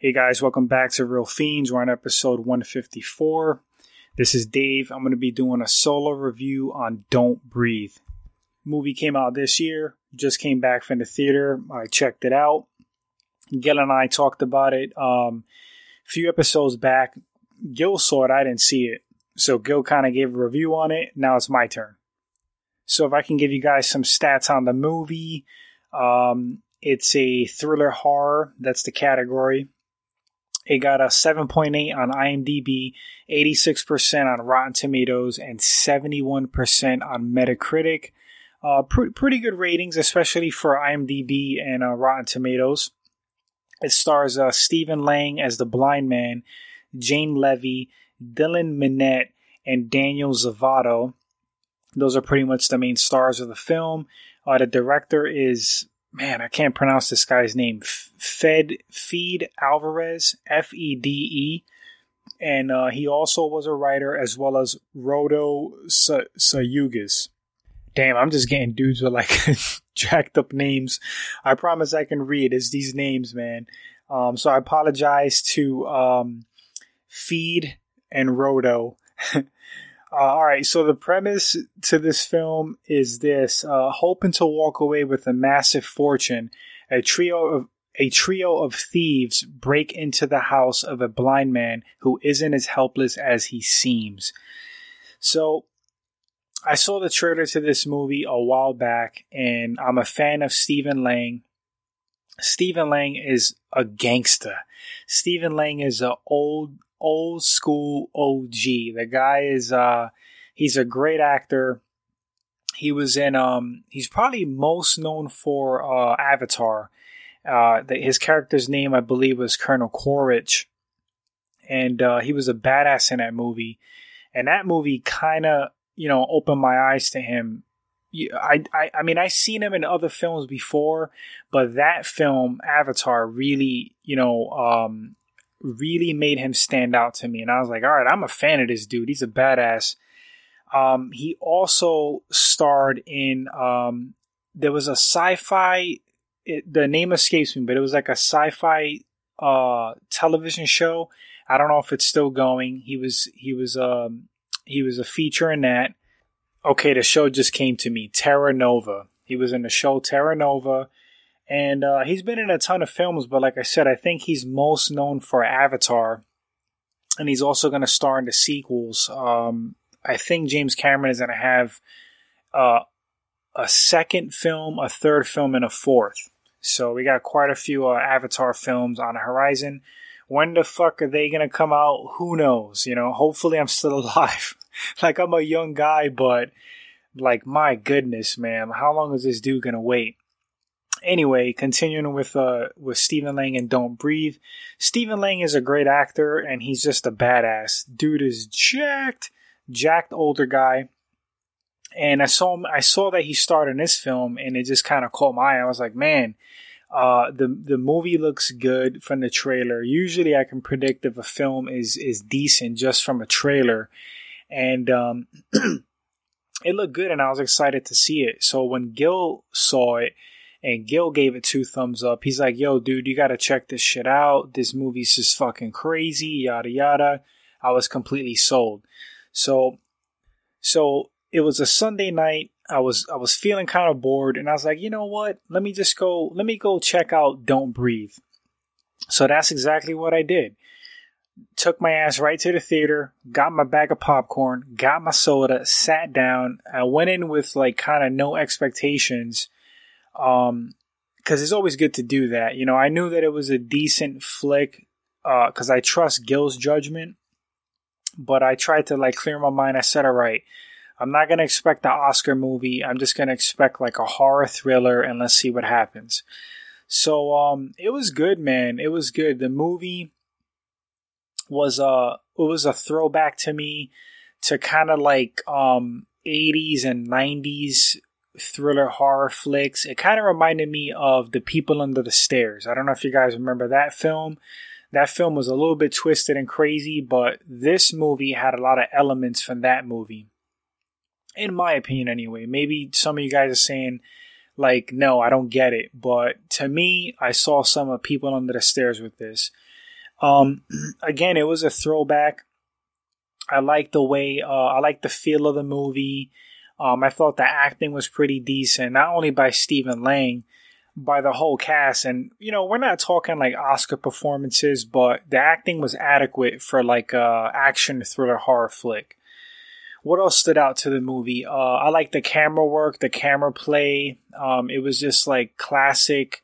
Hey guys, welcome back to Real Fiends. We're on episode 154. This is Dave. I'm going to be doing a solo review on Don't Breathe. Movie came out this year. Just came back from the theater. I checked it out. Gil and I talked about it a few episodes back. Gil saw it. I didn't see it. So Gil kind of gave a review on it. Now it's my turn. So if I can give you guys some stats on the movie. It's a thriller horror. That's the category. It got a 7.8 on IMDb, 86% on Rotten Tomatoes, and 71% on Metacritic. Pretty good ratings, especially for IMDb and Rotten Tomatoes. It stars Stephen Lang as the blind man, Jane Levy, Dylan Minnette, and Daniel Zavato. Those are pretty much the main stars of the film. The director is... Man, I can't pronounce this guy's name. Fede Alvarez, Fede. And he also was a writer as well as Rodo Sayugas. Damn, I'm just getting dudes with like jacked up names. I promise I can read. It's these names, man. So I apologize to Fede and Rodo. All right, so the premise to this film is this. Hoping to walk away with a massive fortune, a trio of thieves break into the house of a blind man who isn't as helpless as he seems. So I saw the trailer to this movie a while back, and I'm a fan of Stephen Lang. Stephen Lang is a gangster. Stephen Lang is an old school OG. The guy is he's a great actor. He was in he's probably most known for Avatar. His character's name I believe was Colonel Quaritch, and he was a badass in that movie. And that movie kind of opened my eyes to him. I mean I've seen him in other films before, but that film Avatar really really made him stand out to me. And I was like, all right, I'm a fan of this dude. He's a badass. He also starred in, there was a sci-fi, the name escapes me, but it was like a sci-fi television show. I don't know if it's still going. He was a feature in that. Okay, the show just came to me. Terra Nova. He was in the show Terra Nova. And he's been in a ton of films, but like I said, I think he's most known for Avatar. And he's also going to star in the sequels. I think James Cameron is going to have a second film, a third film, and a fourth. So we got quite a few Avatar films on the horizon. When the fuck are they going to come out? Who knows? Hopefully I'm still alive. Like I'm a young guy, but like my goodness, man, how long is this dude going to wait? Anyway, continuing with Stephen Lang and Don't Breathe. Stephen Lang is a great actor, and he's just a badass. Dude is jacked older guy. And I saw that he starred in this film, and it just kind of caught my eye. I was like, man, the movie looks good from the trailer. Usually I can predict if a film is decent just from a trailer. And it looked good, and I was excited to see it. So when Gil saw it, and Gil gave it 2 thumbs up. He's like, yo, dude, you got to check this shit out. This movie's just fucking crazy, yada, yada. I was completely sold. So it was a Sunday night. I was feeling kind of bored, and I was like, you know what? Let me go check out Don't Breathe. So that's exactly what I did. Took my ass right to the theater, got my bag of popcorn, got my soda, sat down. I went in with like kind of no expectations. Because it's always good to do that. I knew that it was a decent flick, because I trust Gil's judgment, but I tried to like clear my mind. I said, all right, I'm not going to expect the Oscar movie. I'm just going to expect like a horror thriller, and let's see what happens. So, it was good, man. It was good. The movie was a throwback to me to kind of like, 80s and 90s thriller horror flicks. It kind of reminded me of The People Under the Stairs. I don't know if you guys remember that film. That film was a little bit twisted and crazy, but this movie had a lot of elements from that movie. In my opinion, anyway. Maybe some of you guys are saying, like, no, I don't get it. But to me, I saw some of People Under the Stairs with this. Again, it was a throwback. I like the way, I like the feel of the movie. I thought the acting was pretty decent, not only by Stephen Lang, by the whole cast. And, we're not talking like Oscar performances, but the acting was adequate for like a action thriller horror flick. What else stood out to the movie? I like the camera work, the camera play. It was just like classic,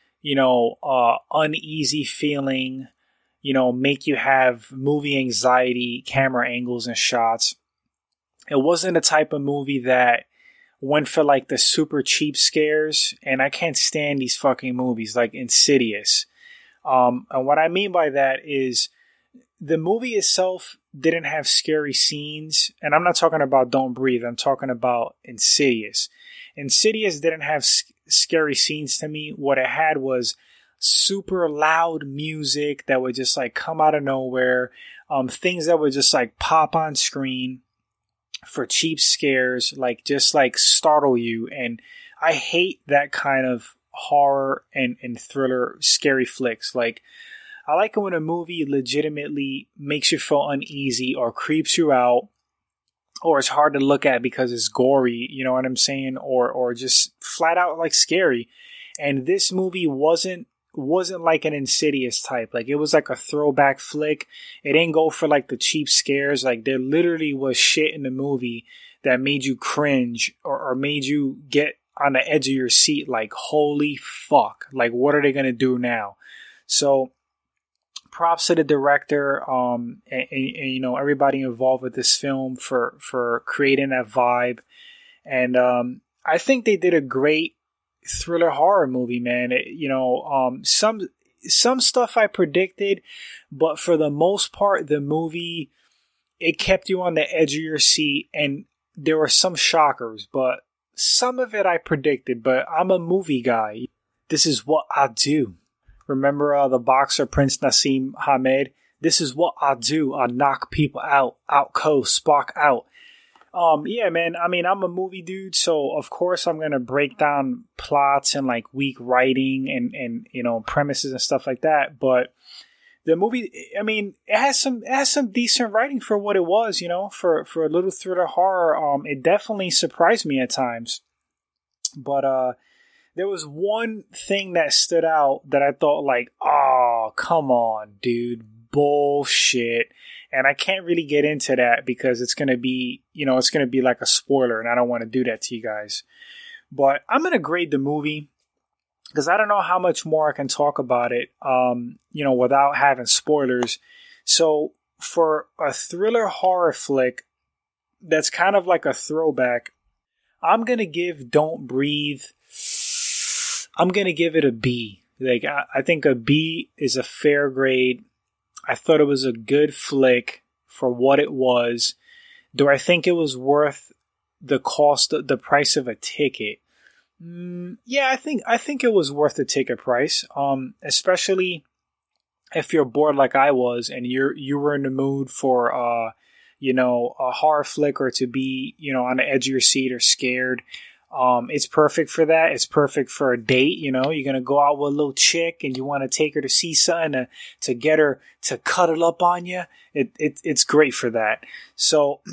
uneasy feeling, make you have movie anxiety, camera angles and shots. It wasn't a type of movie that went for like the super cheap scares, and I can't stand these fucking movies like Insidious. And what I mean by that is the movie itself didn't have scary scenes, and I'm not talking about Don't Breathe, I'm talking about Insidious. Insidious didn't have scary scenes to me. What it had was super loud music that would just like come out of nowhere, things that would just like pop on screen for cheap scares, like just like startle you. And I hate that kind of horror and thriller scary flicks. Like, I like it when a movie legitimately makes you feel uneasy or creeps you out, or it's hard to look at because it's gory, you know what I'm saying? Or just flat out like scary. And this movie wasn't like an Insidious type. Like, it was like a throwback flick. It didn't go for like the cheap scares. Like, there literally was shit in the movie that made you cringe or made you get on the edge of your seat. Like, holy fuck. Like, what are they going to do now? So props to the director, and everybody involved with this film for creating that vibe. And, I think they did a great thriller horror movie, man. Some stuff I predicted, but for the most part, the movie, it kept you on the edge of your seat, and there were some shockers, but some of it I predicted. But I'm a movie guy. This is what I do. Remember the boxer Prince Nassim Hamed? This is what I do. I knock people out cold, spark out. Yeah, man. I mean, I'm a movie dude, so of course I'm gonna break down plots and like weak writing and premises and stuff like that. But the movie, I mean, it has some decent writing for what it was. For a little thriller horror. It definitely surprised me at times. But there was one thing that stood out that I thought like, oh, come on, dude, bullshit. And I can't really get into that because it's going to be, like a spoiler, and I don't want to do that to you guys. But I'm going to grade the movie because I don't know how much more I can talk about it, without having spoilers. So for a thriller horror flick that's kind of like a throwback, I'm going to give Don't Breathe, I'm going to give it a B. Like, I think a B is a fair grade. I thought it was a good flick for what it was. Do I think it was worth the price of a ticket? Yeah, I think it was worth the ticket price. Especially if you're bored like I was and you were in the mood for a horror flick, or to be, on the edge of your seat or scared. It's perfect for that. It's perfect for a date. You're going to go out with a little chick and you want to take her to see something to get her to cuddle up on you. It's great for that. So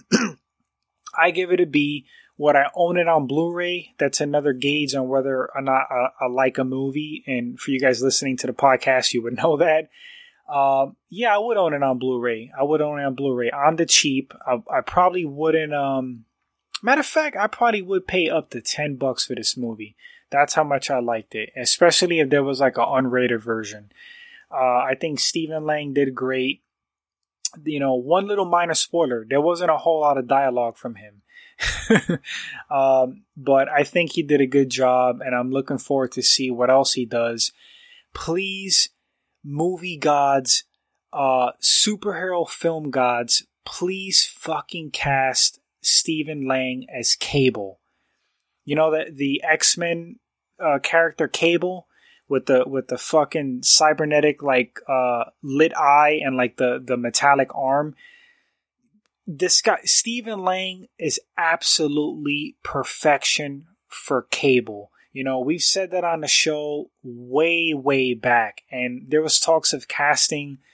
I give it a B. Would I own it on Blu-ray? That's another gauge on whether or not I like a movie. And for you guys listening to the podcast, you would know that. Yeah, I would own it on Blu-ray. On the cheap. I probably wouldn't, matter of fact, I probably would pay up to $10 for this movie. That's how much I liked it, especially if there was like an unrated version. I think Stephen Lang did great. One little minor spoiler, there wasn't a whole lot of dialogue from him. But I think he did a good job, and I'm looking forward to see what else he does. Please, movie gods, superhero film gods, please fucking cast Stephen Lang as Cable. The X-Men character Cable with the fucking cybernetic like lit eye and like the metallic arm. This guy Stephen Lang is absolutely perfection for Cable. We've said that on the show way back, and there was talks of casting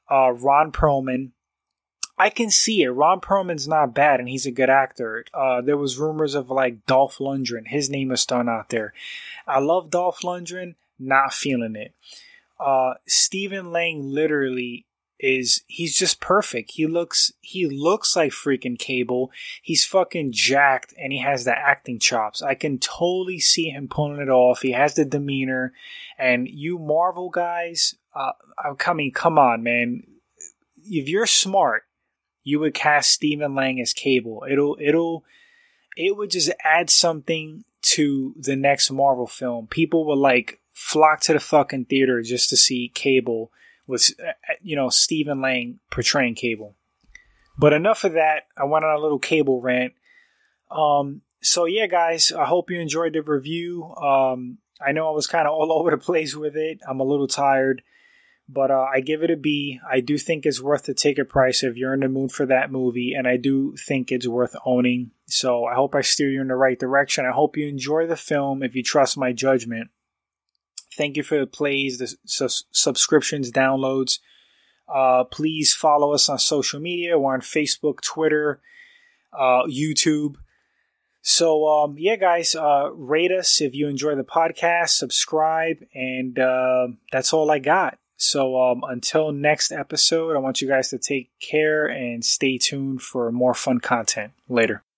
Ron Perlman. I can see it. Ron Perlman's not bad, and he's a good actor. There was rumors of like Dolph Lundgren. His name was thrown out there. I love Dolph Lundgren. Not feeling it. Stephen Lang literally he's just perfect. He looks like freaking Cable. He's fucking jacked, and he has the acting chops. I can totally see him pulling it off. He has the demeanor, and you Marvel guys, come on, man. If you're smart, you would cast Stephen Lang as Cable. It would just add something to the next Marvel film. People would like flock to the fucking theater just to see Cable with, Stephen Lang portraying Cable. But enough of that. I went on a little Cable rant. So yeah, guys, I hope you enjoyed the review. I know I was kind of all over the place with it. I'm a little tired. But I give it a B. I do think it's worth the ticket price if you're in the mood for that movie, and I do think it's worth owning. So I hope I steer you in the right direction. I hope you enjoy the film if you trust my judgment. Thank you for the plays, the subscriptions, downloads. Please follow us on social media. We're on Facebook, Twitter, YouTube. So, yeah, guys, rate us if you enjoy the podcast, subscribe, and that's all I got. So until next episode, I want you guys to take care and stay tuned for more fun content. Later.